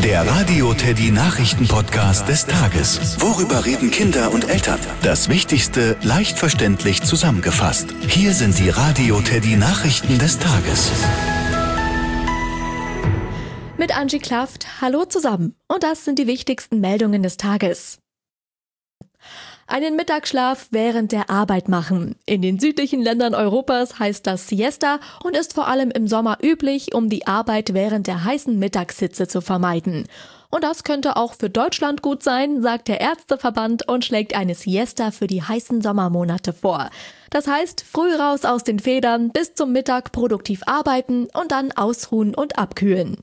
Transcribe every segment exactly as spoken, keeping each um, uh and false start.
Der Radio Teddy Nachrichten-Podcast des Tages. Worüber reden Kinder und Eltern? Das Wichtigste leicht verständlich zusammengefasst. Hier sind die Radio Teddy Nachrichten des Tages. Mit Angie Klaft, hallo zusammen. Und das sind die wichtigsten Meldungen des Tages. Einen Mittagsschlaf während der Arbeit machen. In den südlichen Ländern Europas heißt das Siesta und ist vor allem im Sommer üblich, um die Arbeit während der heißen Mittagshitze zu vermeiden. Und das könnte auch für Deutschland gut sein, sagt der Ärzteverband und schlägt eine Siesta für die heißen Sommermonate vor. Das heißt, früh raus aus den Federn, bis zum Mittag produktiv arbeiten und dann ausruhen und abkühlen.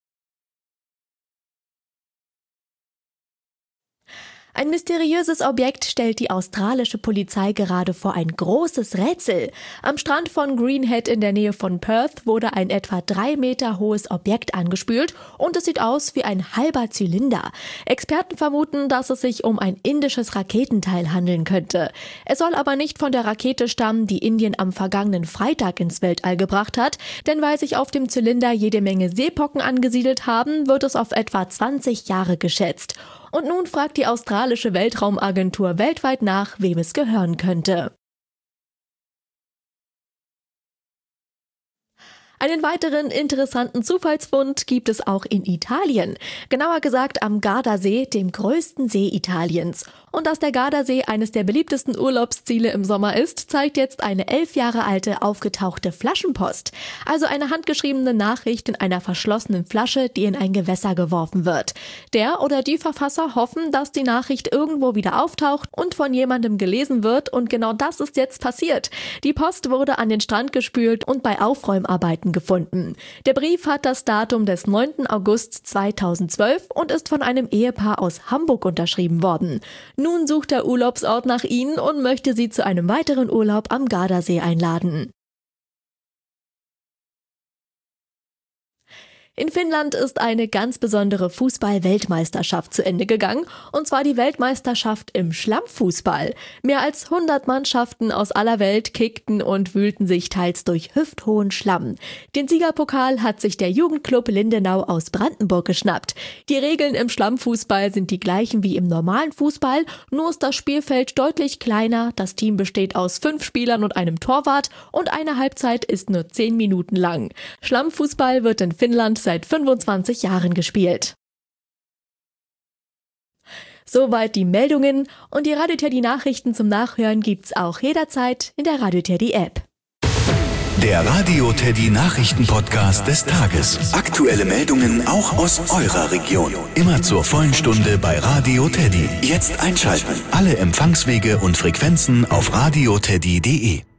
Ein mysteriöses Objekt stellt die australische Polizei gerade vor ein großes Rätsel. Am Strand von Greenhead in der Nähe von Perth wurde ein etwa drei Meter hohes Objekt angespült und es sieht aus wie ein halber Zylinder. Experten vermuten, dass es sich um ein indisches Raketenteil handeln könnte. Es soll aber nicht von der Rakete stammen, die Indien am vergangenen Freitag ins Weltall gebracht hat, denn weil sich auf dem Zylinder jede Menge Seepocken angesiedelt haben, wird es auf etwa zwanzig Jahre geschätzt. Und nun fragt die australische Weltraumagentur weltweit nach, wem es gehören könnte. Einen weiteren interessanten Zufallsfund gibt es auch in Italien. Genauer gesagt am Gardasee, dem größten See Italiens. Und dass der Gardasee eines der beliebtesten Urlaubsziele im Sommer ist, zeigt jetzt eine elf Jahre alte aufgetauchte Flaschenpost. Also eine handgeschriebene Nachricht in einer verschlossenen Flasche, die in ein Gewässer geworfen wird. Der oder die Verfasser hoffen, dass die Nachricht irgendwo wieder auftaucht und von jemandem gelesen wird. Und genau das ist jetzt passiert. Die Post wurde an den Strand gespült und bei Aufräumarbeiten gefunden. Der Brief hat das Datum des neunten August zweitausendzwölf und ist von einem Ehepaar aus Hamburg unterschrieben worden. Nun sucht der Urlaubsort nach ihnen und möchte sie zu einem weiteren Urlaub am Gardasee einladen. In Finnland ist eine ganz besondere Fußball-Weltmeisterschaft zu Ende gegangen, und zwar die Weltmeisterschaft im Schlammfußball. Mehr als hundert Mannschaften aus aller Welt kickten und wühlten sich teils durch hüfthohen Schlamm. Den Siegerpokal hat sich der Jugendclub Lindenau aus Brandenburg geschnappt. Die Regeln im Schlammfußball sind die gleichen wie im normalen Fußball, nur ist das Spielfeld deutlich kleiner, das Team besteht aus fünf Spielern und einem Torwart und eine Halbzeit ist nur zehn Minuten lang. Schlammfußball wird in Finnland seit fünfundzwanzig Jahren gespielt. Soweit die Meldungen und die Radio Teddy Nachrichten zum Nachhören gibt's auch jederzeit in der Radio Teddy App. Der Radio Teddy Nachrichten-Podcast des Tages. Aktuelle Meldungen auch aus eurer Region. Immer zur vollen Stunde bei Radio Teddy. Jetzt einschalten. Alle Empfangswege und Frequenzen auf radio teddy punkt de.